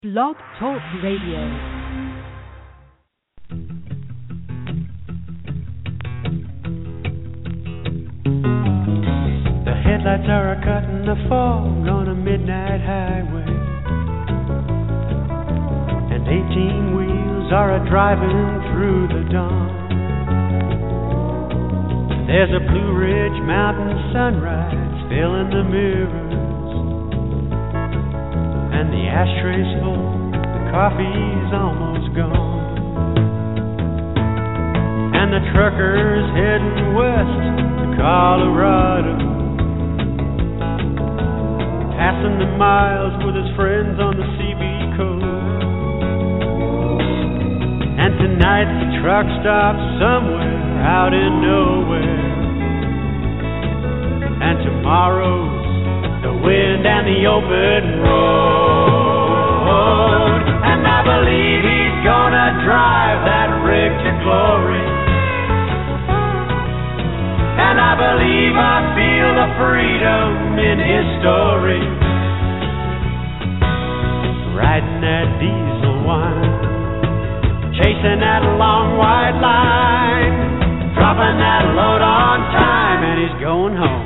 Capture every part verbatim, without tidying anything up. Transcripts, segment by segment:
Blog Talk Radio. The headlights are a-cutting the fog on a midnight highway, and eighteen wheels are a-driving through the dawn. There's a Blue Ridge Mountain sunrise filling the mirrors, and the ashtray's full, the coffee's almost gone, and the trucker's heading west to Colorado, passing the miles with his friends on the C B coast. And tonight the truck stops somewhere out in nowhere, and tomorrow's the wind and the open road. And I believe he's gonna drive that rig to glory, and I believe I feel the freedom in his story, riding that diesel wine, chasing that long white line, dropping that load on time, and he's going home.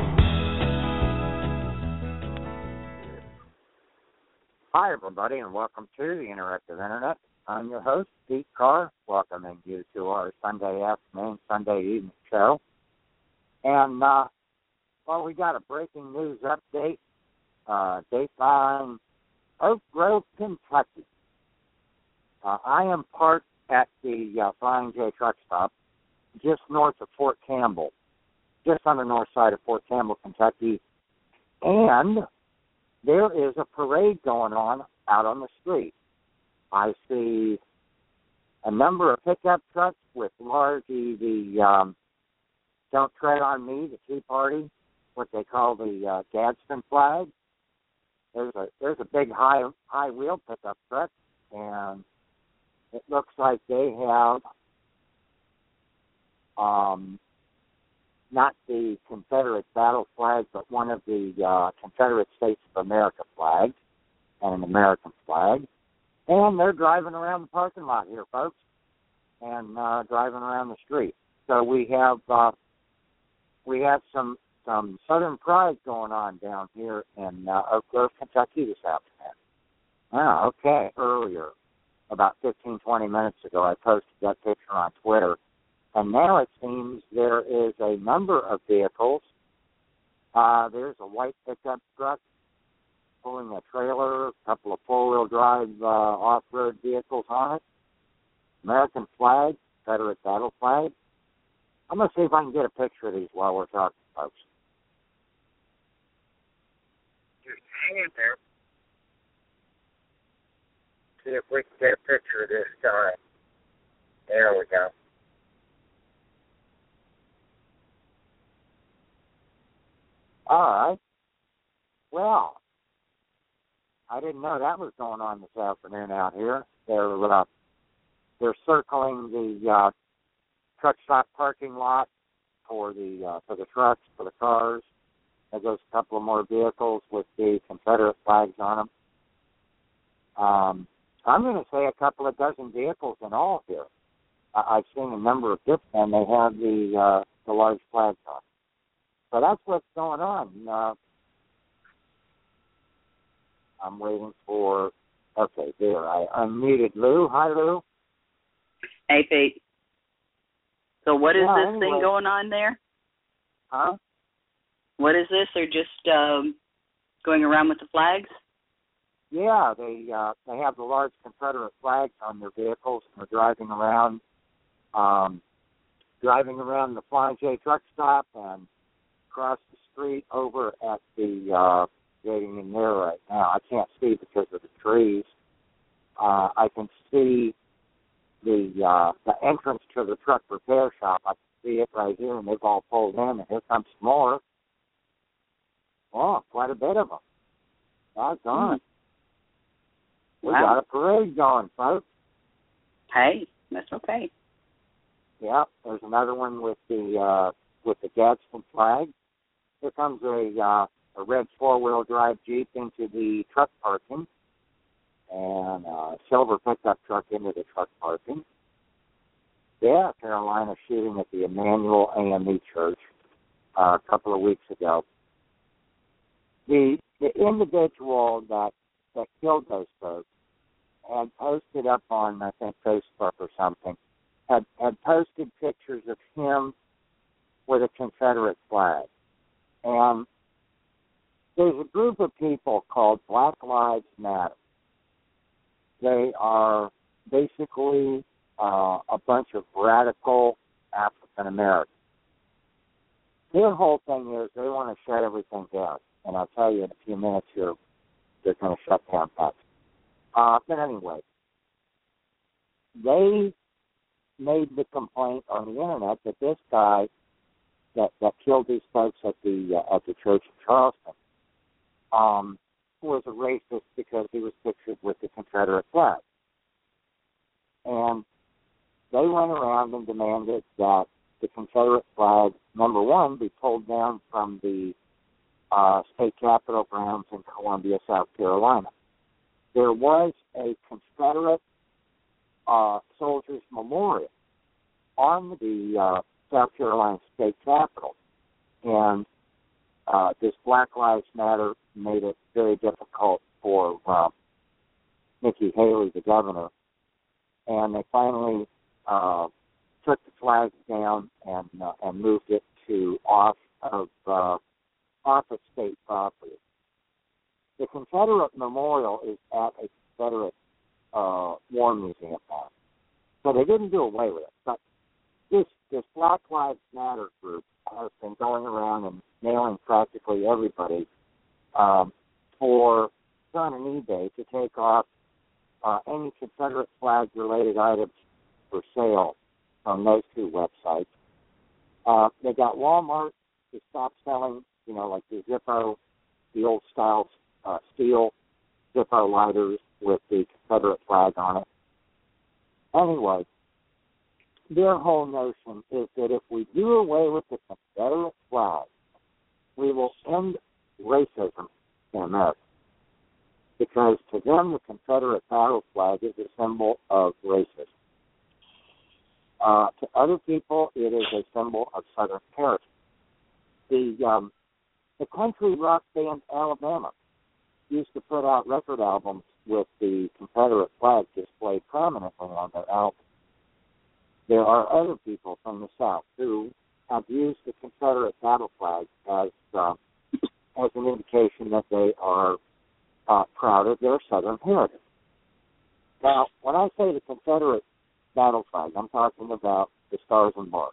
Hi, everybody, and welcome to the Interactive Internet. I'm your host, Pete Carr, welcoming you to our Sunday afternoon, Sunday evening show. And, uh, well, we got a breaking news update. Uh, Dateline, Oak Grove, Kentucky. Uh, I am parked at the uh, Flying J truck stop just north of Fort Campbell, just on the north side of Fort Campbell, Kentucky. And there is a parade going on out on the street. I see a number of pickup trucks with largely the um, Don't Tread on Me, the Tea Party, what they call the uh, Gadsden flag. There's a there's a big high high wheel pickup truck, and it looks like they have um, not the Confederate battle flag, but one of the uh, Confederate States of America flags and an American flag. And they're driving around the parking lot here, folks, and uh, driving around the street. So we have uh, we have some some Southern pride going on down here in uh, Oak Grove, Kentucky this afternoon. Ah, okay. Earlier, about fifteen, twenty minutes ago, I posted that picture on Twitter. And now it seems there is a number of vehicles. Uh, there's a white pickup truck pulling a trailer, a couple of four-wheel drive uh, off-road vehicles on it, American flag, Confederate battle flag. I'm going to see if I can get a picture of these while we're talking, folks. Just hang in there. See if we can get a picture of this guy. There we go. All right. Well, I didn't know that was going on this afternoon out here. They're uh, they're circling the uh, truck stop parking lot for the uh, for the trucks, for the cars. There goes a couple of more vehicles with the Confederate flags on them. Um, I'm going to say a couple of dozen vehicles in all here. I- I've seen a number of different, and they have the uh, the large flags on. So that's what's going on. Uh, I'm waiting for, okay, there. I unmuted Lou. Hi, Lou. Hey, Pete. So what is yeah, this anyway. thing going on there? Huh? What is this? They're just um, going around with the flags? Yeah, they uh, they have the large Confederate flags on their vehicles, and they're driving around, um, driving around the Flying J truck stop and across the street over at the uh, getting in there right now. I can't see because of the trees. Uh, I can see the uh, the entrance to the truck repair shop. I can see it right here, and they've all pulled in, and here comes some more. Oh, quite a bit of them. That's on. We Wow. got a parade going, folks. Hey, that's okay. Yeah, there's another one with the uh, with the Gadsden flag. Here comes a uh, a red four-wheel drive Jeep into the truck parking. and a silver pickup truck into the truck parking. Yeah, Carolina shooting at the Emmanuel A M E Church uh, a couple of weeks ago. The the individual that that killed those folks had posted up on, I think, Facebook or something, had, had posted pictures of him with a Confederate flag. And there's a group of people called Black Lives Matter. They are basically uh, a bunch of radical African Americans. Their whole thing is they want to shut everything down. And I'll tell you in a few minutes here, they're going to shut down that. Uh, but anyway, they made the complaint on the internet that this guy that, that killed these folks at the uh, at the church in Charleston um, was a racist because he was pictured with the Confederate flag. And they went around and demanded that the Confederate flag, number one, be pulled down from the uh, state capitol grounds in Columbia, South Carolina. There was a Confederate uh, soldiers' memorial on the uh, South Carolina state capitol, and uh, this Black Lives Matter made it very difficult for uh, Nikki Haley, the governor, and they finally uh, took the flag down and uh, and moved it to off of uh, off of state property. The Confederate Memorial is at a Confederate uh, War Museum now. So they didn't do away with it. But this, this Black Lives Matter group has been going around and nailing practically everybody um, for on an eBay to take off uh, any Confederate flag-related items for sale on those two websites. Uh, they got Walmart to stop selling, you know, like the Zippo, the old styles, Uh, steel Zippo lighters with the Confederate flag on it. Anyway, their whole notion is that if we do away with the Confederate flag, we will end racism in America. Because to them, the Confederate battle flag is a symbol of racism. Uh, to other people, it is a symbol of Southern heritage. The, um, the country rock band Alabama used to put out record albums with the Confederate flag displayed prominently on their albums. There are other people from the South who have used the Confederate battle flag as uh, as an indication that they are uh, proud of their Southern heritage. Now, when I say the Confederate battle flag, I'm talking about the Stars and Bars.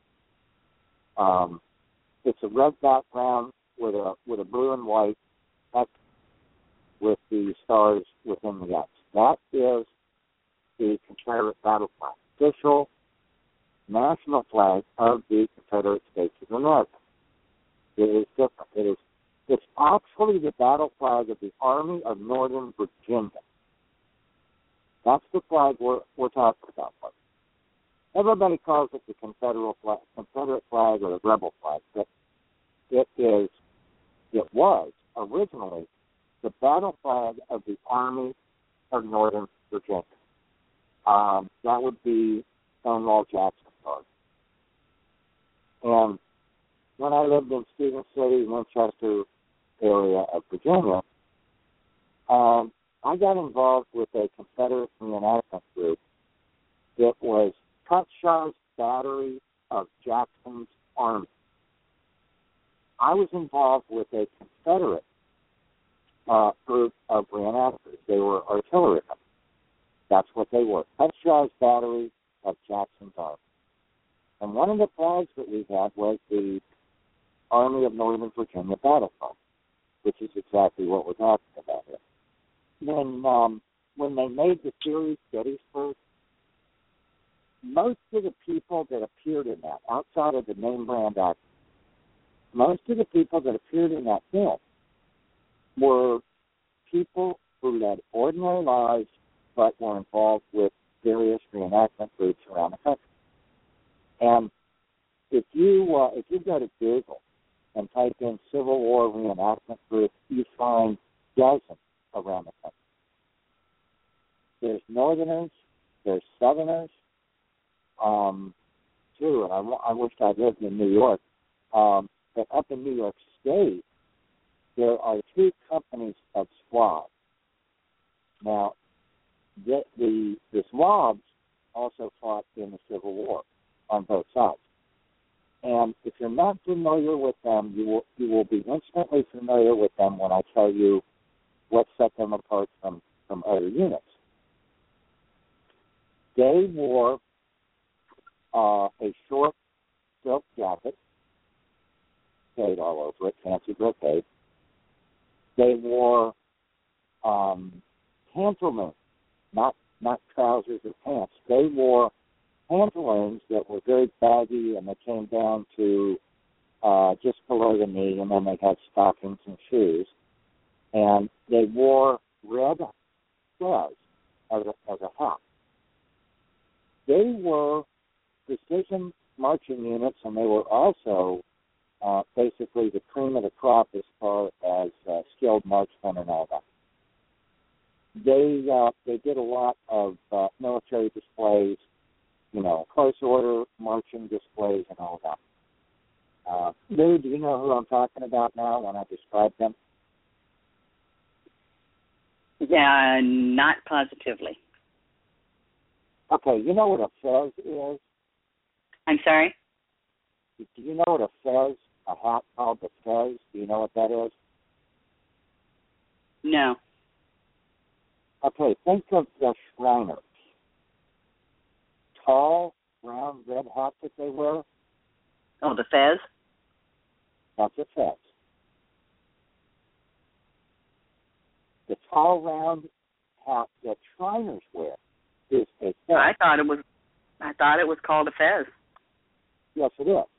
Um, it's a red background with a with a blue and white X with the stars within the X. That is the Confederate battle flag, official national flag of the Confederate States of America. It is different. It is it's actually the battle flag of the Army of Northern Virginia. That's the flag we're we're talking about. Everybody calls it the Confederate flag, Confederate flag or the Rebel flag, but it is it was originally the battle flag of the Army of Northern Virginia. Um, that would be Stonewall Jackson's Park. And when I lived in Stevens City, Winchester area of Virginia, um, I got involved with a Confederate reenactment group that was Cutshaw's Battery of Jackson's Army. I was involved with a Confederate uh, group of reenactors. They were artillerymen. That's what they were. Cutshaw's Battery of Jackson's Army. And one of the flags that we had was the Army of Northern Virginia battle flag, which is exactly what we're talking about here. When um, when they made the series Gettysburg, most of the people that appeared in that, outside of the name brand actors, most of the people that appeared in that film were people who led ordinary lives but were involved with various reenactment groups around the country. And if you uh, if you go to Google and type in Civil War reenactment group, you find dozens around the country. there's Northerners, there's Southerners, um, too, and I, I wish I lived in New York. Um, but up in New York State, there are two companies of swabs. Now, the, the, the swabs also fought in the Civil War on both sides. And if you're not familiar with them, you will you will be instantly familiar with them when I tell you what set them apart from, from other units. They wore uh, a short silk jacket, stayed all over it, fancy brocade. They wore um, pantaloons, not not trousers or pants. They wore pantaloons that were very baggy, and they came down to uh, just below the knee, and then they had stockings and shoes. And they wore red fez as a, as a hat. They were precision marching units, and they were also uh, basically the cream of the crop as far as uh, skilled marksmen and all that. They uh, they did a lot of uh, military displays, you know, close order marching displays and all that. Uh, Lou, do you know who I'm talking about now when I describe them? Yeah, not positively. Okay, you know what a fez is? I'm sorry? Do you know what a fez, a hat called the fez? Do you know what that is? No. Okay, think of the Shriners. Tall, round, red hat that they wear. Oh, the fez? That's a fez. The tall, round hat that Shriners wear is a fez. I thought it was. I thought it was called a fez. Yes, it is.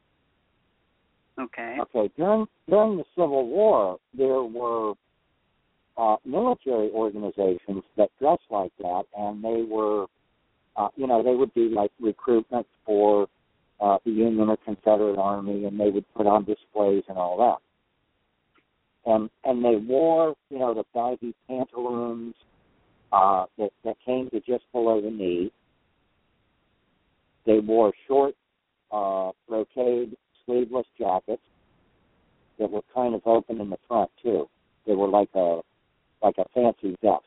Okay. Okay. During during the Civil War, there were uh, military organizations that dressed like that, and they were, uh, you know, they would do like recruitment for uh, the Union or Confederate Army, and they would put on displays and all that. And and they wore, you know, the baggy pantaloons uh, that, that came to just below the knee. They wore short uh, brocade sleeveless jackets that were kind of open in the front too. They were like a like a fancy vest.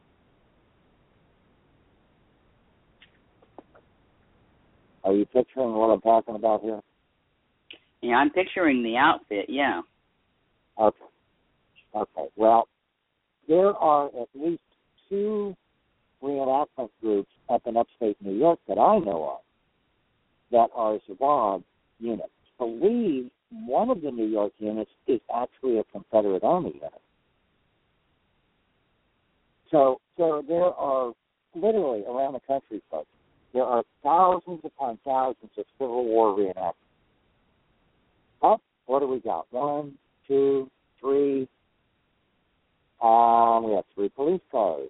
Are you picturing what I'm talking about here? Yeah, I'm picturing the outfit. Yeah. Okay. Okay, well, there are at least two reenactment groups up in upstate New York that I know of that are Zouave units. I believe one of the New York units is actually a Confederate Army unit. So, so there are literally around the country, folks, there are thousands upon thousands of Civil War reenactments. Up, what do we got? One, two, three. Um, we have three police cars.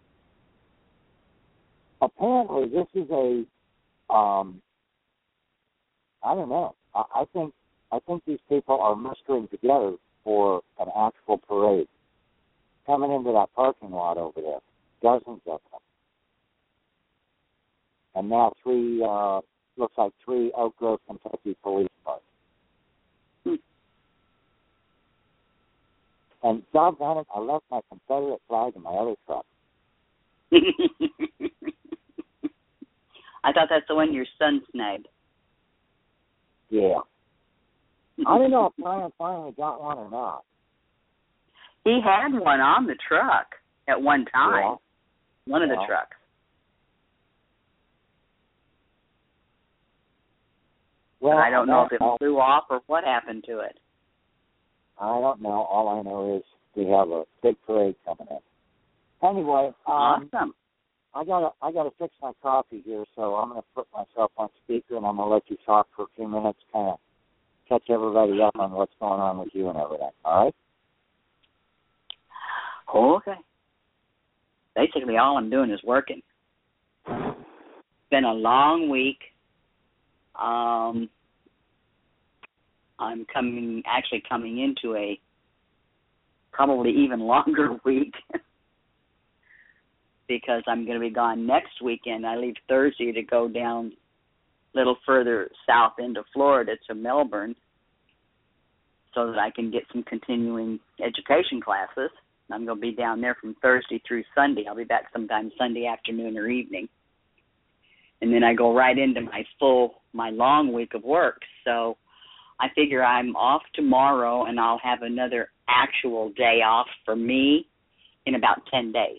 Apparently, this is a, um, I don't know. I, I think I think these people are mustering together for an actual parade. Coming into that parking lot over there, dozens of them, and now three uh, looks like three Oak Grove, Kentucky police cars. And doggone it, I left my Confederate flag in my other truck. I thought that's the one your son snagged. Yeah. I don't know if Brian finally got one or not. He had one on the truck at one time. Yeah. One of yeah. the trucks. Well, I don't I know if it know. flew off or what happened to it. I don't know. All I know is we have a big parade coming in. Anyway, um, Awesome. I gotta I gotta fix my coffee here, so I'm gonna put myself on speaker and I'm gonna let you talk for a few minutes, kind of catch everybody up on what's going on with you and everything. All right? Okay. Basically, all I'm doing is working. It's been a long week. Um, I'm coming, actually coming into a probably even longer week. because I'm going to be gone next weekend. I leave Thursday to go down a little further south into Florida to Melbourne so that I can get some continuing education classes. I'm going to be down there from Thursday through Sunday. I'll be back sometime Sunday afternoon or evening. And then I go right into my full, my long week of work. So I figure I'm off tomorrow, and I'll have another actual day off for me in about ten days.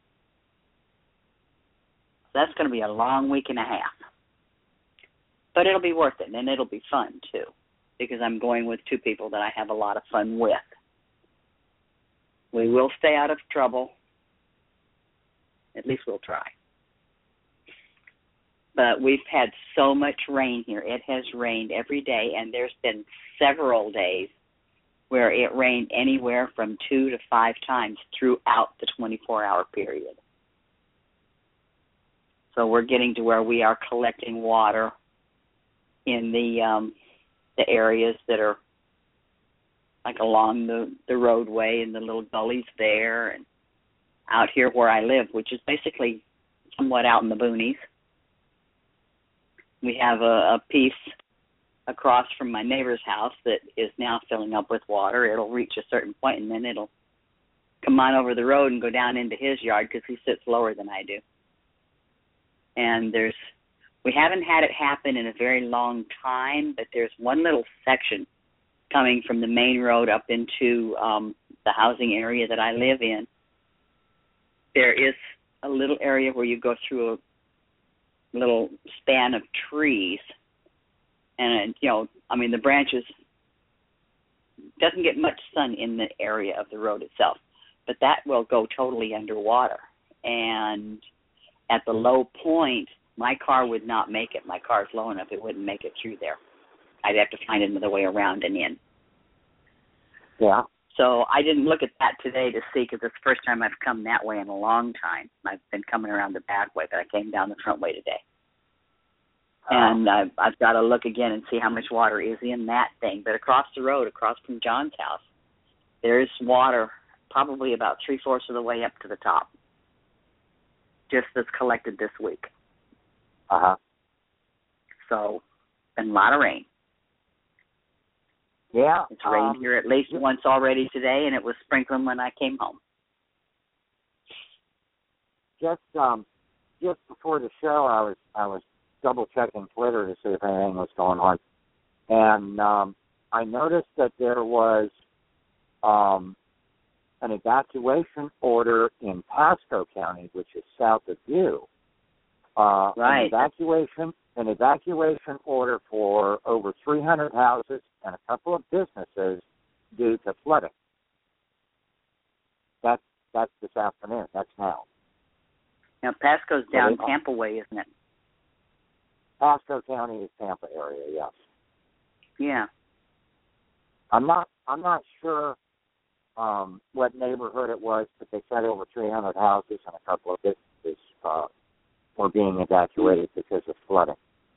So that's going to be a long week and a half. But it'll be worth it, and it'll be fun, too, because I'm going with two people that I have a lot of fun with. We will stay out of trouble. At least we'll try. But we've had so much rain here. It has rained every day, and there's been several days where it rained anywhere from two to five times throughout the twenty-four hour period. So we're getting to where we are collecting water in the um, the areas that are like along the, the roadway and the little gullies there, and out here where I live, which is basically somewhat out in the boonies. We have a, a piece across from my neighbor's house that is now filling up with water. It'll reach a certain point, and then it'll come on over the road and go down into his yard because he sits lower than I do. And there's, we haven't had it happen in a very long time, but there's one little section coming from the main road up into um, the housing area that I live in. There is a little area where you go through a little span of trees, and you know, I mean, the branches doesn't get much sun in the area of the road itself, but that will go totally underwater. And at the low point, my car would not make it. My car's low enough; it wouldn't make it through there. I'd have to find another way around and in. Yeah. So I didn't look at that today to see, because it's the first time I've come that way in a long time. I've been coming around the back way, but I came down the front way today. Oh. And I've, I've got to look again and see how much water is in that thing. But across the road, across from John's house, there's water probably about three-fourths of the way up to the top, just that's collected this week. Uh-huh. So, been a lot of rain. Yeah. It's rained um, here at least once already today, and it was sprinkling when I came home. Just um, just before the show, I was I was double checking Twitter to see if anything was going on, and um, I noticed that there was um, an evacuation order in Pasco County, which is south of you. Uh, right. An evacuation, an evacuation order for over three hundred houses and a couple of businesses due to flooding. That's that's this afternoon. That's now. Now Pasco's down so Tampa way, isn't it? Pasco County is Tampa area, yes. Yeah. I'm not. I'm not sure um, what neighborhood it was, but they said over three hundred houses and a couple of businesses uh, were being evacuated because of flooding.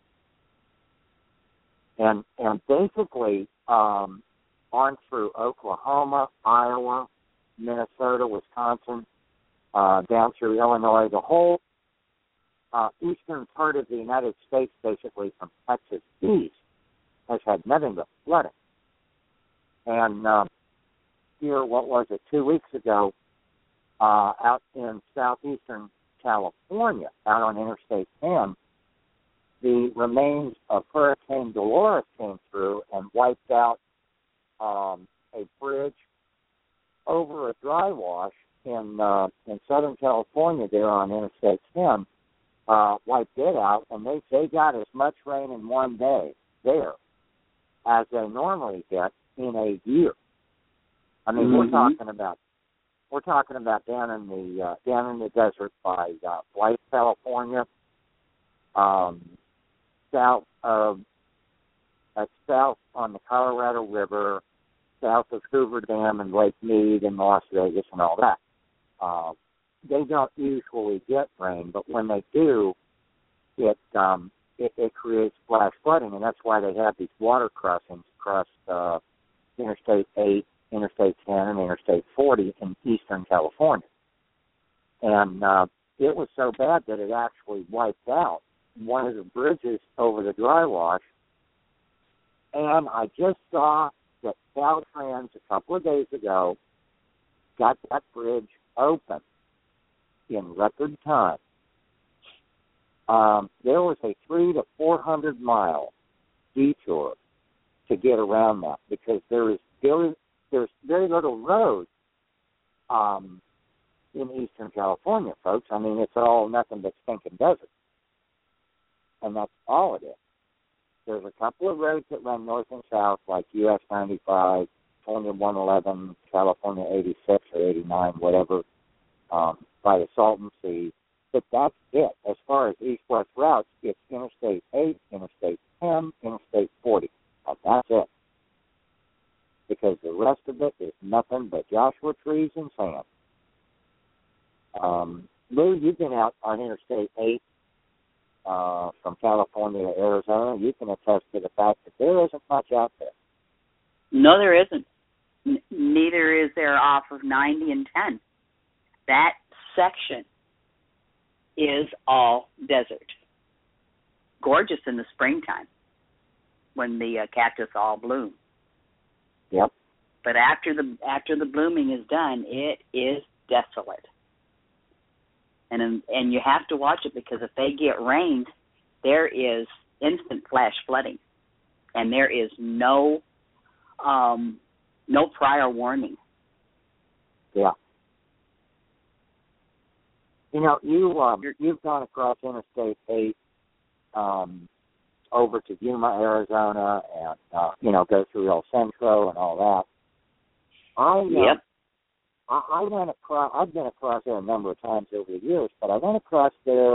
And and basically, um, on through Oklahoma, Iowa, Minnesota, Wisconsin, uh, down through Illinois, the whole uh, eastern part of the United States, basically from Texas east, has had nothing but flooding. And um, here, what was it, two weeks ago, uh, out in southeastern California, out on Interstate ten, the remains of Hurricane Dolores came through and wiped out um, a bridge over a dry wash in uh, in Southern California there on Interstate ten, uh, wiped it out, and they, they got as much rain in one day there as they normally get in a year. I mean, mm-hmm. we're talking about we're talking about down in the uh, down in the desert by uh, Blythe, California, um, south of uh, south on the Colorado River, south of Hoover Dam and Lake Mead and Las Vegas and all that. Uh, they don't usually get rain, but when they do, it, um, it it creates flash flooding, and that's why they have these water crossings across uh, Interstate eight, Interstate ten, and Interstate forty in eastern California. And uh, it was so bad that it actually wiped out one of the bridges over the dry wash. And I just saw that Caltrans a couple of days ago got that bridge open in record time. Um, there was a three to four hundred mile detour to get around that because there is very there's very little road um, in Eastern California, folks. I mean, it's all nothing but stinking desert, and that's all it is. There's a couple of roads that run north and south, like U S ninety-five, California one eleven, California eighty-six or eighty-nine, whatever, um, by the Salton Sea. But that's it. As far as east-west routes, it's Interstate eight, Interstate ten, Interstate forty. And that's it. Because the rest of it is nothing but Joshua trees and sand. Um, Lou, you've been out on Interstate eight uh, from California to Arizona. You can attest to the fact that there isn't much out there. No, there isn't. N- neither is there off of ninety and ten. That section is all desert. Gorgeous in the springtime when the uh, cactus all bloom. Yep. But after the after the blooming is done, it is desolate. And and you have to watch it because if they get rained, there is instant flash flooding, and there is no um, no prior warning. Yeah. You know, you um, you've gone across Interstate eight um, over to Yuma, Arizona, and uh, you know, go through El Centro and all that. I uh, yep. I, I went across. I've been across there a number of times over the years, but I went across there.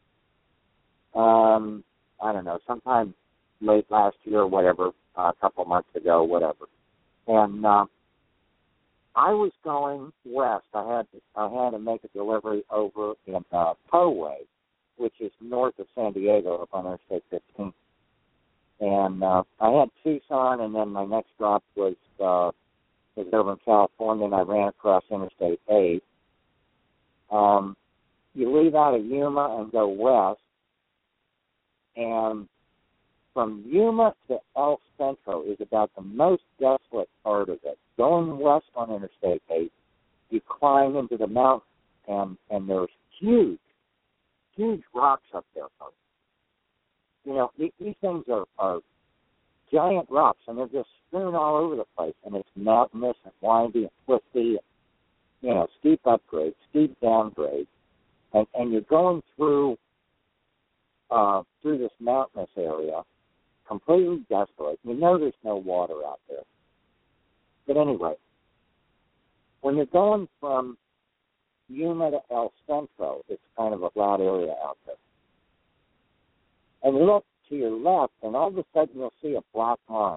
Um, I don't know, sometime late last year or whatever, uh, a couple months ago, whatever, and. Uh, I was going west. I had to, I had to make a delivery over in uh, Poway, which is north of San Diego, up on Interstate fifteen. And uh, I had Tucson, and then my next stop was uh, was over in California, and I ran across Interstate eight. Um, you leave out of Yuma and go west, and from Yuma to El Centro is about the most desolate part of it. Going west on Interstate eight, you climb into the mountains, and, and there's huge, huge rocks up there, folks. You know, these, these things are, are giant rocks, and they're just strewn all over the place, and it's mountainous and windy and twisty, and, you know, steep upgrades, steep downgrades, and, and you're going through uh, through this mountainous area, completely desolate. You know there's no water out there. But anyway, when you're going from Yuma to El Centro, it's kind of a flat area out there. And you look to your left, and all of a sudden you'll see a black line.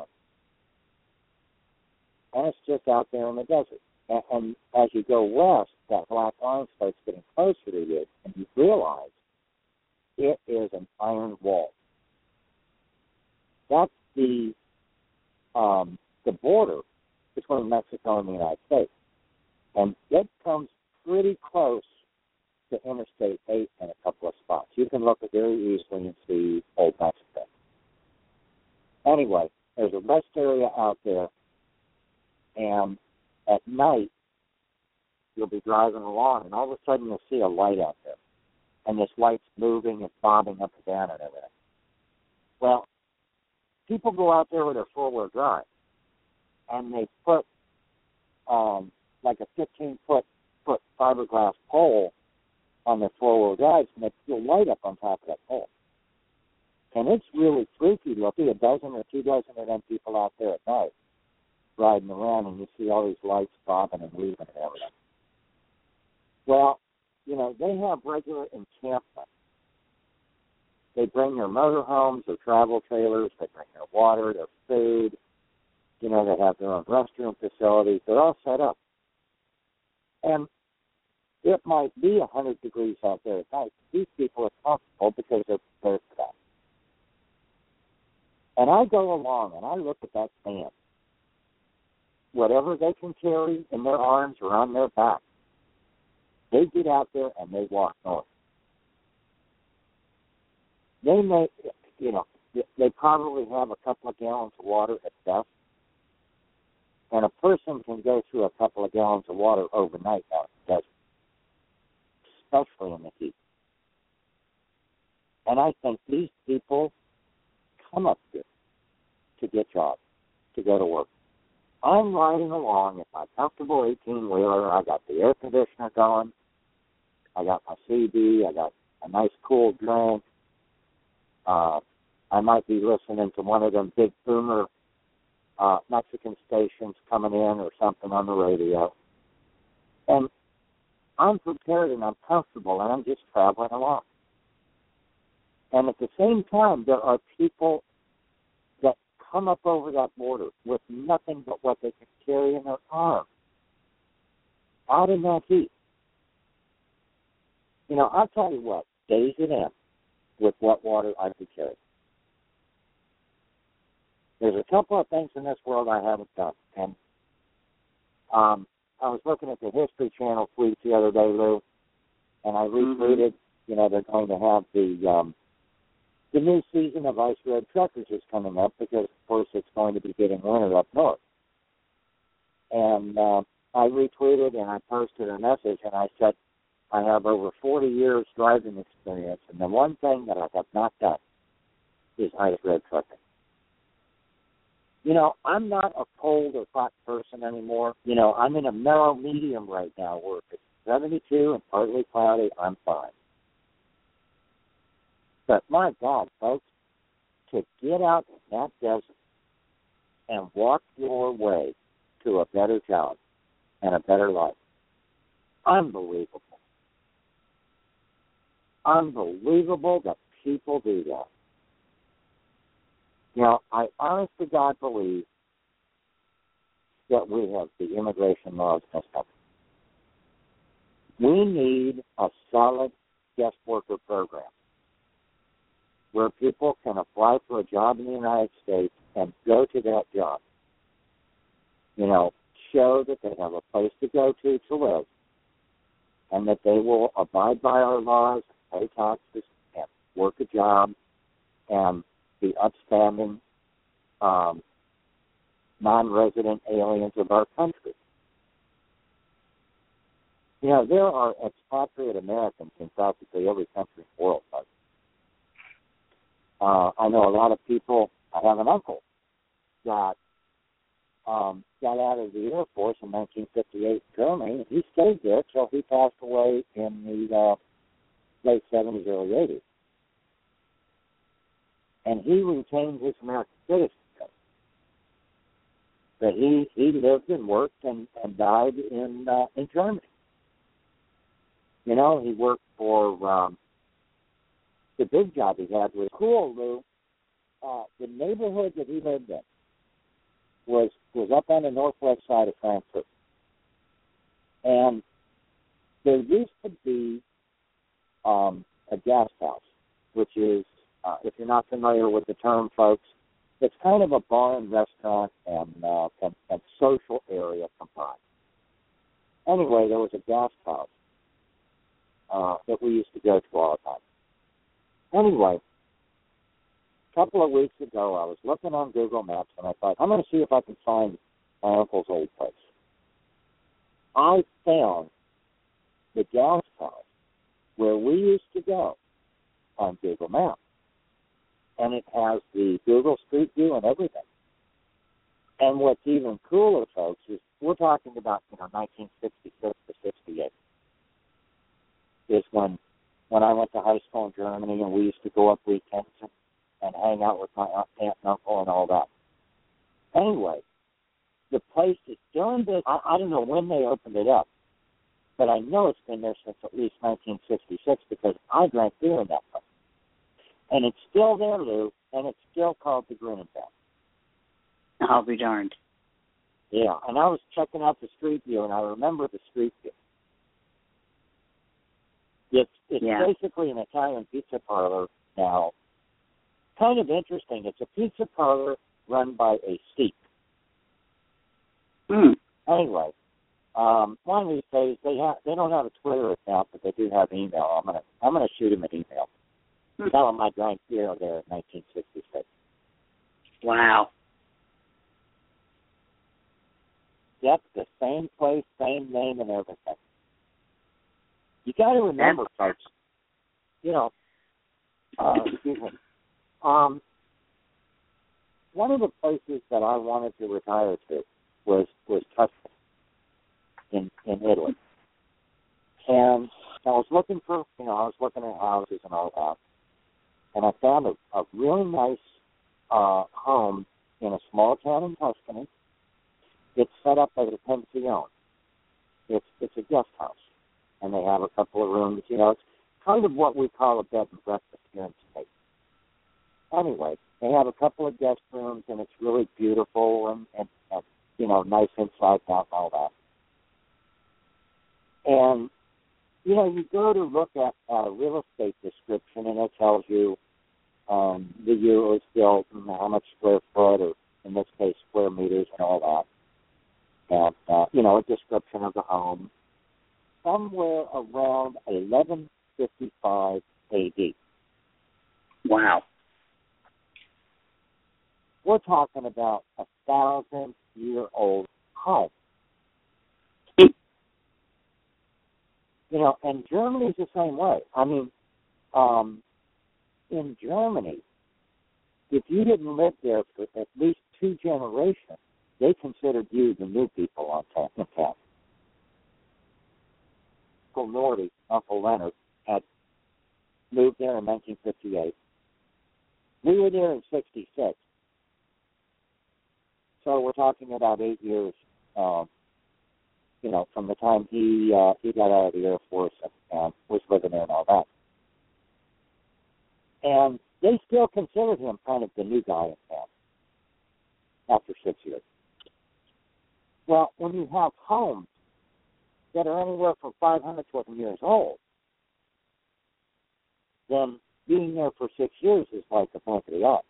And it's just out there in the desert. And, and as you go west, that black line starts getting closer to you, and you realize it is an iron wall. That's the um, the border between Mexico and the United States. And it comes pretty close to Interstate eight in a couple of spots. You can look at it very easily and see Old Mexico. Anyway, there's a rest area out there, and at night, you'll be driving along, and all of a sudden you'll see a light out there. And this light's moving and bobbing up and down and everything. Well, people go out there with their four-wheel drive, and they put um, like a fifteen-foot foot fiberglass pole on their four-wheel drives, and they put a light up on top of that pole. And it's really freaky looking, a dozen or two dozen of them people out there at night riding around, and you see all these lights bobbing and weaving and everything. Well, you know, they have regular encampment. They bring their motorhomes, their travel trailers, they bring their water, their food. You know, they have their own restroom facilities. They're all set up. And it might be one hundred degrees out there at night. These people are comfortable because they're prepared for that. And I go along and I look at that band. Whatever they can carry in their arms or on their back, they get out there and they walk north. they may, you know, they probably have a couple of gallons of water at best. And a person can go through a couple of gallons of water overnight out in the desert, especially in the heat. And I think these people come up here to get jobs, to go to work. I'm riding along in my comfortable eighteen-wheeler. I got the air conditioner going. I got my C D. I got a nice cool drink. Uh, I might be listening to one of them big boomer uh, Mexican stations coming in or something on the radio. And I'm prepared and I'm comfortable and I'm just traveling along. And at the same time, there are people that come up over that border with nothing but what they can carry in their arms, out in that heat. You know, I'll tell you what, days it end with what water I could carry. There's a couple of things in this world I haven't done. And um, I was looking at the History Channel tweets the other day, Lou, and I retweeted, mm-hmm. you know, they're going to have the um, the new season of Ice Road Truckers is coming up because, of course, it's going to be getting winter up north. And uh, I retweeted and I posted a message and I said, I have over forty years driving experience, and the one thing that I have not done is ice road trucking. You know, I'm not a cold or hot person anymore. You know, I'm in a mellow medium right now where if it's seventy-two and partly cloudy, I'm fine. But my God, folks, to get out in that desert and walk your way to a better job and a better life, unbelievable. Unbelievable that people do that. You know, I honest to God believe that we have the immigration laws messed up. We need a solid guest worker program where people can apply for a job in the United States and go to that job. You know, show that they have a place to go to to live and that they will abide by our laws, pay taxes, and work a job, and be upstanding um, non-resident aliens of our country. You know, there are expatriate Americans in practically every country in the world. Uh, I know a lot of people. I have an uncle that um, got out of the Air Force in nineteen fifty-eight in Germany. He stayed there until he passed away in the uh, late seventies, early eighties. And he retained his American citizenship. But he, he lived and worked and, and died in uh, in Germany. You know, he worked for um, the big job he had was cool, Lou. Uh, the neighborhood that he lived in was was up on the northwest side of Frankfurt. And there used to be um, a guest house, which is, uh, if you're not familiar with the term, folks, it's kind of a bar and restaurant and, uh, and, and social area combined. Anyway, there was a guest house uh, that we used to go to all the time. Anyway, a couple of weeks ago, I was looking on Google Maps, and I thought, I'm going to see if I can find my uncle's old place. I found the guest house where we used to go on Google Maps. And it has the Google Street View and everything. And what's even cooler, folks, is we're talking about, you know, nineteen sixty-six to sixty-eight. Is when when I went to high school in Germany and we used to go up weekends and, and hang out with my aunt and uncle and all that. Anyway, the place is during this, I, I don't know when they opened it up, but I know it's been there since at least nineteen sixty-six because I drank beer in that place. And it's still there, Lou, and it's still called the Grunenthal. I'll be darned. Yeah, and I was checking out the street view, and I remember the street view. It's, it's yeah. basically an Italian pizza parlor now. Kind of interesting. It's a pizza parlor run by a Sikh. Mm. Anyway, um, one of these days they have they don't have a Twitter account, but they do have email. I'm gonna I'm gonna shoot him an email. Tell them I drank beer there in nineteen sixty-six. Wow. Yep, the same place, same name, and everything. You got to remember, folks. You know, uh, excuse me. Um, one of the places that I wanted to retire to was was Tuscany in in Italy, and I was looking for, you know, I was looking at houses and all that, and I found a, a really nice uh, home in a small town in Tuscany. It's set up as a pension. It's it's a guest house, and they have a couple of rooms. You know, it's kind of what we call a bed and breakfast here in the States. Anyway, they have a couple of guest rooms, and it's really beautiful and, and, and you know, nice inside out and all that. And, you know, you go to look at a real estate description, and it tells you um, the year it was built and how much square foot, or in this case, square meters and all that. And, uh, you know, a description of the home, somewhere around eleven fifty-five A D. Wow. We're talking about a thousand-year-old home. You know, and Germany's the same way. I mean, um, in Germany, if you didn't live there for at least two generations, they considered you the new people on town. In town. Uncle Norty, Uncle Leonard, had moved there in nineteen fifty-eight. We were there in sixty-six. So we're talking about eight years, um, you know, from the time he uh, he got out of the Air Force and, and was living there and all that. And they still considered him kind of the new guy in town after six years. Well, when you have homes that are anywhere from five hundred to one years old, then being there for six years is like a blink of the eye.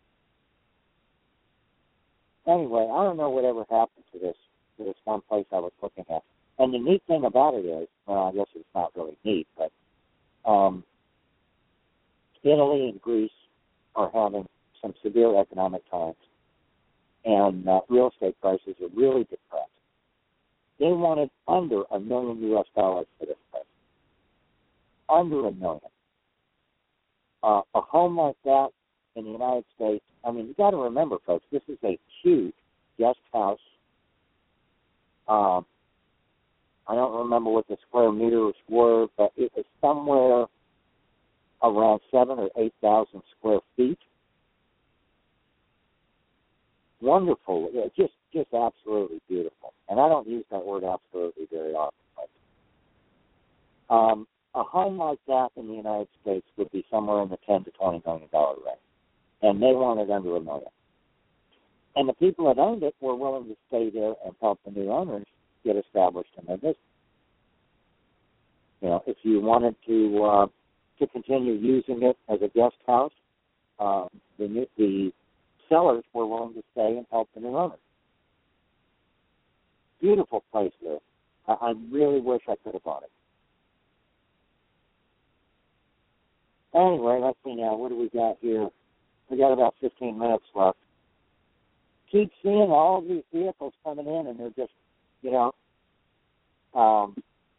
Anyway, I don't know whatever happened to this to this one place I was looking at. And the neat thing about it is, well, I guess it's not really neat, but um, Italy and Greece are having some severe economic times, and uh, real estate prices are really depressed. They wanted under a million U S dollars for this place. Under a million. Uh, a home like that in the United States, I mean, you got to remember, folks, this is a huge guest house. Um, I don't remember what the square meters were, but it was somewhere around seven or eight thousand square feet. Wonderful, yeah, just just absolutely beautiful. And I don't use that word absolutely very often. But, um, a home like that in the United States would be somewhere in the ten to twenty million dollar range, and they wanted under a million. And the people that owned it were willing to stay there and help the new owners get established in their business. You know, if you wanted to uh, to continue using it as a guest house, uh, the new, the sellers were willing to stay and help the new owners. Beautiful place there. I, I really wish I could have bought it. Anyway, let's see now. What do we got here? We got about fifteen minutes left. Keep seeing all of these vehicles coming in, and they're just, you know, um,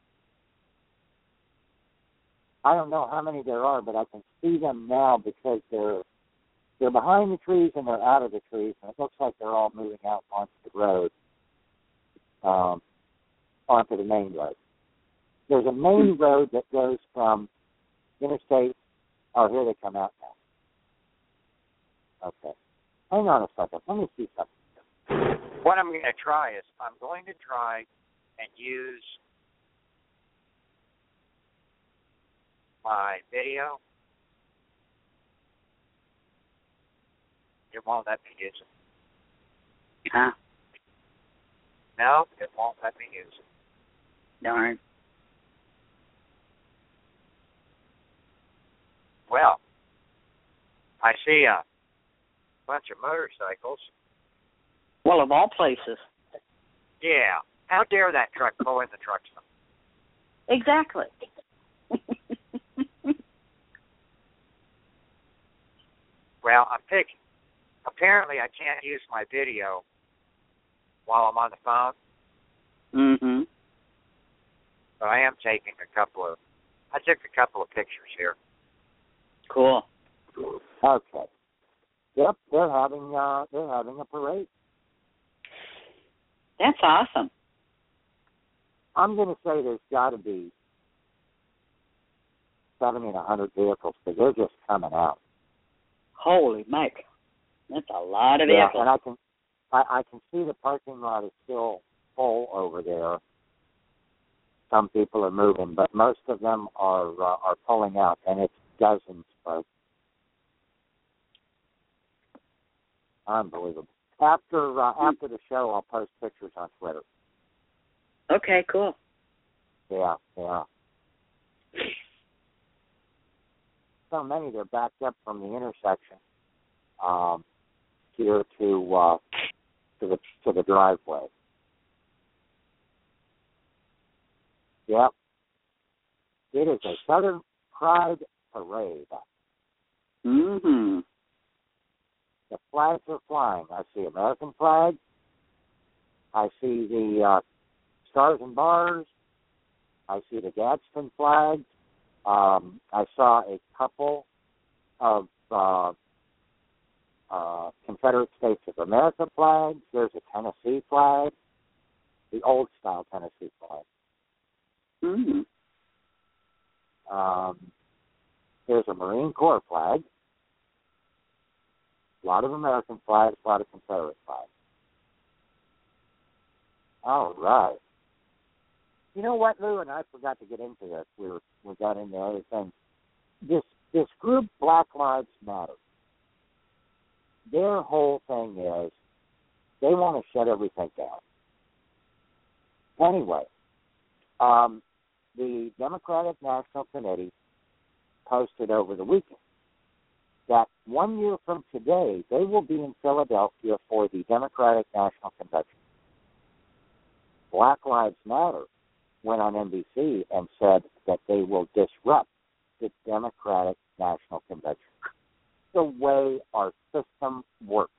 I don't know how many there are, but I can see them now because they're they're behind the trees and they're out of the trees, and it looks like they're all moving out onto the road, um, onto the main road. There's a main road that goes from Interstate. Oh, here they come out now. Okay. Hang on a second. Let me see something. What I'm going to try is I'm going to try and use my video. It won't let me use it. Huh? No, it won't let me use it. Darn. Well, I see a bunch of motorcycles. Well, of all places. Yeah. How dare that truck go in the truck stop? Exactly. Now, I'm picking. Apparently, I can't use my video while I'm on the phone. Mm-hmm. But I am taking a couple of. I took a couple of pictures here. Cool. Okay. Yep, they're having uh, they're having a parade. That's awesome. I'm going to say there's got to be seventy to one hundred vehicles because they're just coming out. Holy Mike. That's a lot of Yeah, vehicles. and I can I, I can see the parking lot is still full over there. Some people are moving, but most of them are uh, are pulling out, and it's dozens, folks. Unbelievable. After uh, after the show, I'll post pictures on Twitter. Okay, cool. Yeah, yeah. So many they're backed up from the intersection um, here to uh, to the to the driveway. Yep. It is a Southern Pride parade. Mm-hmm. The flags are flying. I see American flags. I see the uh, stars and bars. I see the Gadsden flags. Um, I saw a couple of uh, uh, Confederate States of America flags. There's a Tennessee flag, the old-style Tennessee flag. Mm-hmm. Um, there's a Marine Corps flag. A lot of American flags, a lot of Confederate flags. All right. You know what, Lou, and I forgot to get into this. We were, we got into other things. This this group, Black Lives Matter, their whole thing is they want to shut everything down. Anyway, um, the Democratic National Committee posted over the weekend that one year from today, they will be in Philadelphia for the Democratic National Convention. Black Lives Matter went on N B C and said that they will disrupt the Democratic National Convention. The way our system works.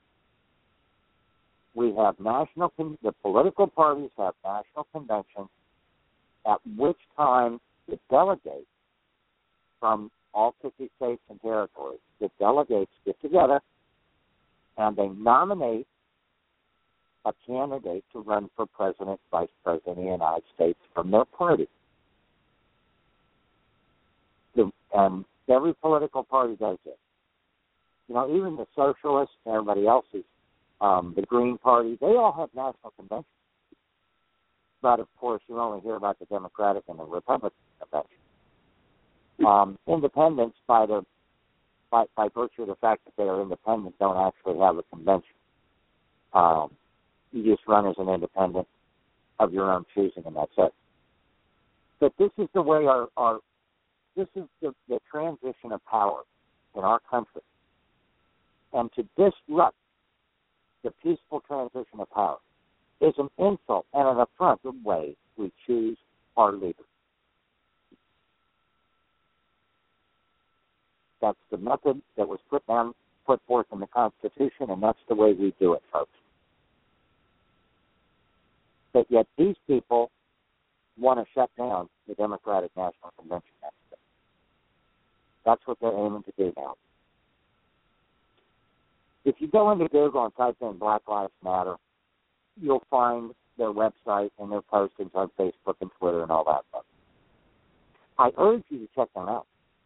We have national, con- the political parties have national conventions at which time the delegates from all fifty states and territories, the delegates get together and they nominate a candidate to run for president, vice president of the United States from their party. The, and every political party does it. You know, even the socialists and everybody else's, um, the Green Party, they all have national conventions. But, of course, you only hear about the Democratic and the Republican convention. Um, independents, by, the, by, by virtue of the fact that they are independent, don't actually have a convention. Um, you just run as an independent of your own choosing, and that's it. But this is the way our, our this is the, the transition of power in our country. And to disrupt the peaceful transition of power is an insult and an affront to the way we choose our leaders. That's the method that was put down, put forth in the Constitution, and that's the way we do it, folks. But yet these people want to shut down the Democratic National Convention next year. That's what they're aiming to do now. If you go into Google and type in Black Lives Matter, you'll find their website and their postings on Facebook and Twitter and all that stuff. I urge you to check them out.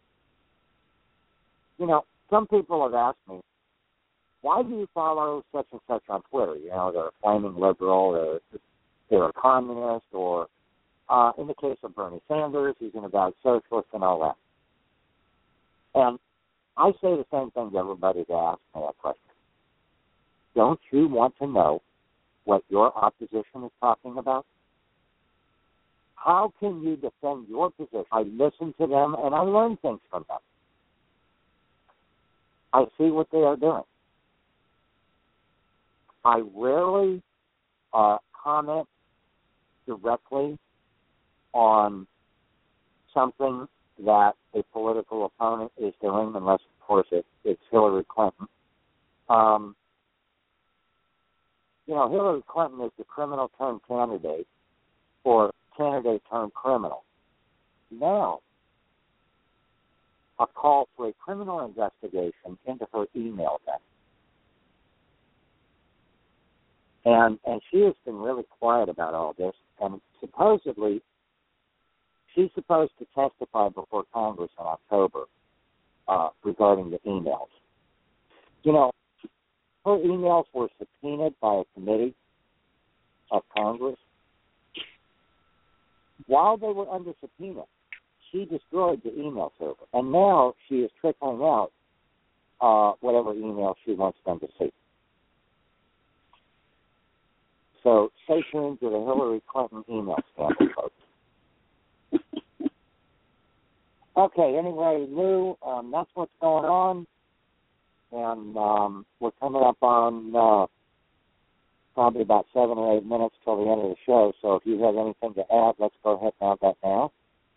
You know, some people have asked me, why do you follow such and such on Twitter? You know, they're a flaming liberal, they're, they're a communist, or uh, in the case of Bernie Sanders, he's an avowed socialist and all that. And I say the same thing to everybody that asks me that question. Don't you want to know what your opposition is talking about? How can you defend your position? I listen to them and I learn things from them. I see what they are doing. I rarely uh, comment directly on something that a political opponent is doing, unless, of course, it, it's Hillary Clinton, Um, you know, Hillary Clinton is the criminal turned candidate, or candidate turned criminal. Now, a call for a criminal investigation into her email then. And and she has been really quiet about all this, and supposedly she's supposed to testify before Congress in October uh, regarding the emails. You know, her emails were subpoenaed by a committee of Congress. While they were under subpoena, she destroyed the email server, and now she is trickling out uh, whatever email she wants them to see. So stay tuned to the Hillary Clinton email scandal, folks. Okay, anyway, Lou, um, that's what's going on, and um, we're coming up on uh, probably about seven or eight minutes till the end of the show, so if you have anything to add, let's go ahead and have that now.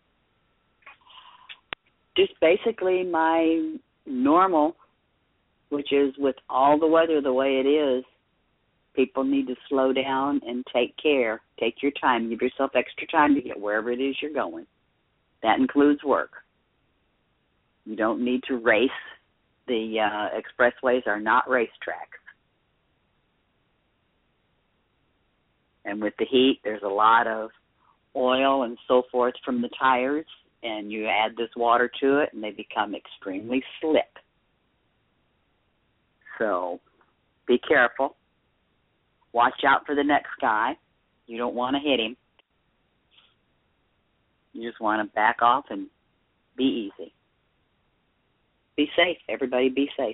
Just basically my normal, which is with all the weather the way it is, people need to slow down and take care. Take your time. Give yourself extra time to get wherever it is you're going. That includes work. You don't need to race. The uh, expressways are not racetracks. And with the heat, there's a lot of oil and so forth from the tires, and you add this water to it, and they become extremely slick. So be careful. Watch out for the next guy. You don't want to hit him. You just want to back off and be easy. Be safe. Everybody be safe.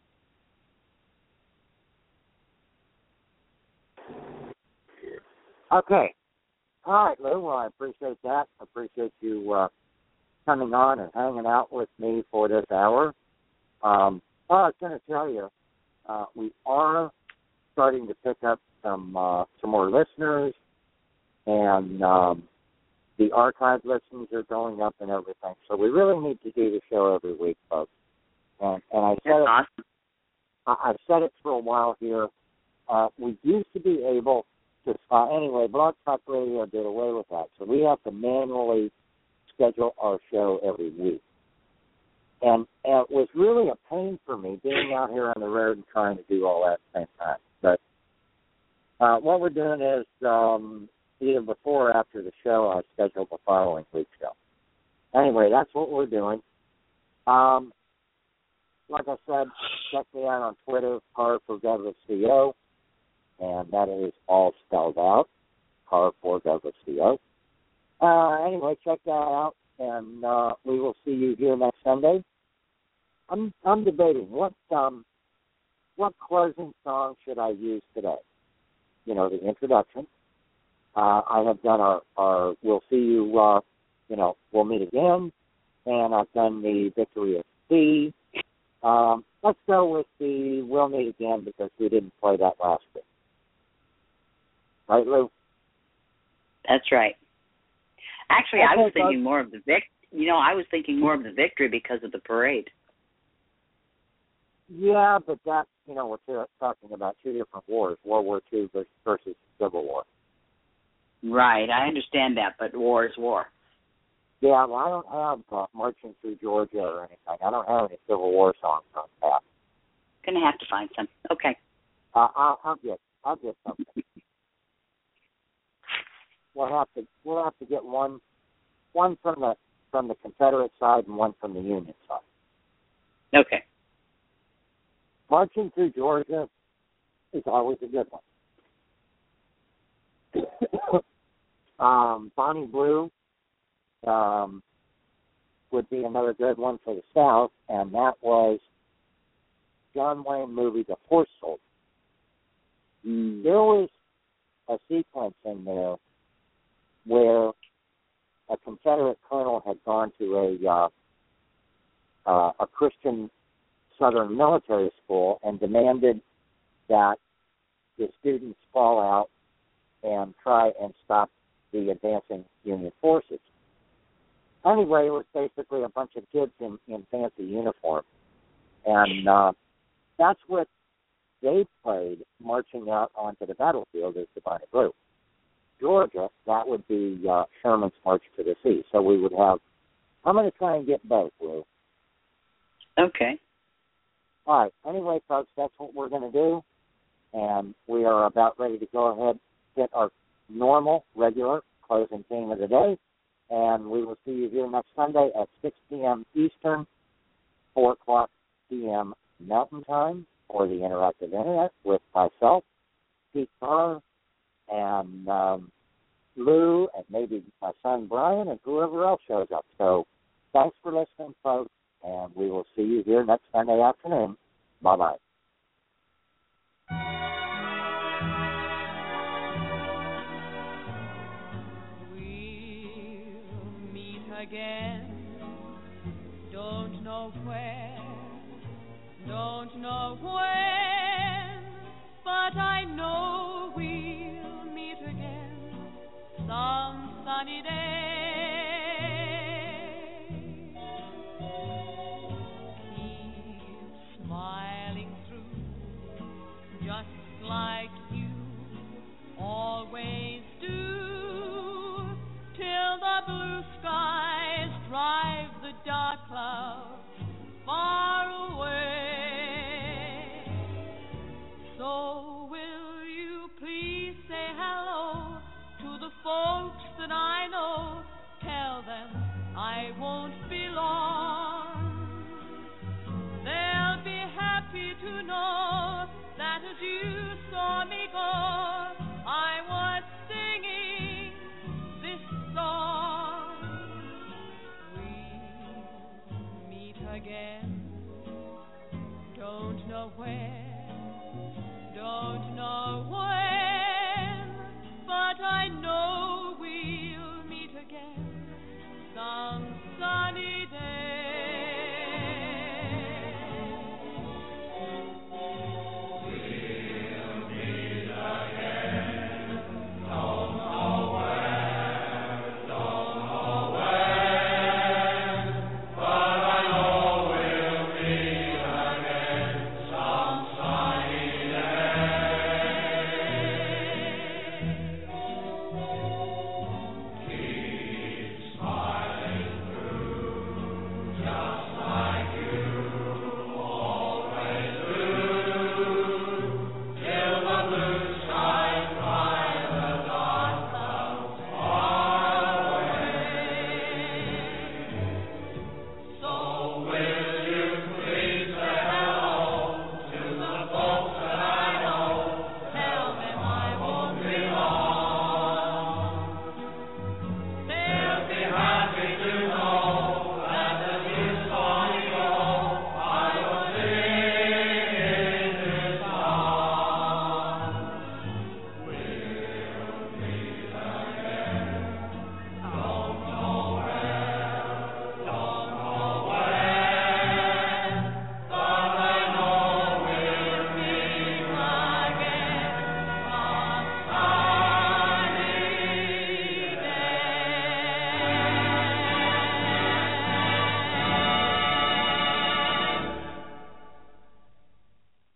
Okay. All right, Lou. Well, I appreciate that. I appreciate you uh, coming on and hanging out with me for this hour. Um, well, I was going to tell you, uh, we are starting to pick up some uh, some more listeners, and um, the archive listens are going up and everything. So we really need to do the show every week, folks. And, and I said it, awesome. I, I've said it for a while here. Uh, we used to be able to, uh, anyway, Blog Talk Radio did away with that. So we have to manually schedule our show every week. And, and it was really a pain for me being out here on the road and trying to do all that at the same time. But uh, what we're doing is um, either before or after the show, I schedule the following week's show. Anyway, that's what we're doing. Um, like I said, check me out on Twitter, Car for Douglas C O, and that is all spelled out, Car for Douglas C O. Uh, anyway, check that out, and uh, we will see you here next Sunday. I'm I'm debating what um what closing song should I use today. You know, the introduction. Uh, I have done our, our We'll See You, uh, you know, We'll Meet Again, and I've done the Victory at Sea. Um, let's go with the We'll Meet Again because we didn't play that last week. Right, Lou? That's right. Actually, Okay, I was thinking folks. more of the vic. You know, I was thinking more of the victory because of the parade. Yeah, but that, you know, we're talking about two different wars, World War Two versus Civil War. Right, I understand that, but war is war. Yeah, well, I don't have uh, Marching Through Georgia or anything. I don't have any Civil War songs on that. Gonna have to find some. Okay. Uh, I'll, I'll get, I'll get something. We'll have to, we'll have to get one, one from the from the Confederate side and one from the Union side. Okay. Marching Through Georgia is always a good one. um, Bonnie Blue um, would be another good one for the South, and that was John Wayne movie The Horse Soldier. Mm. There was a sequence in there where a Confederate colonel had gone to a uh, uh, a Christian Southern military school and demanded that the students fall out and try and stop the advancing Union forces. Anyway, it was basically a bunch of kids in, in fancy uniform. And uh, that's what they played marching out onto the battlefield is Divine Blue. Georgia, that would be uh, Sherman's March to the Sea. So we would have, I'm going to try and get both, Lou. Okay. All right. Anyway, folks, that's what we're going to do. And we are about ready to go ahead hit our normal, regular closing theme of the day. And we will see you here next Sunday at six p.m. Eastern, four o'clock p.m. Mountain Time for the Interactive Internet with myself, Pete Carr, and um, Lou, and maybe my son Brian, and whoever else shows up. So thanks for listening, folks, and we will see you here next Sunday afternoon. Bye-bye. We'll meet again. Don't know where, don't know when, but I know we'll meet again some sunny day. Keep smiling through, just like you always do, till the blue skies drive the dark clouds far away. So will you please say hello to the folks that I know? Tell them I won't be long. They'll be happy to know that as you saw me go, I was singing this song. We'll meet again. Don't know where, don't know where.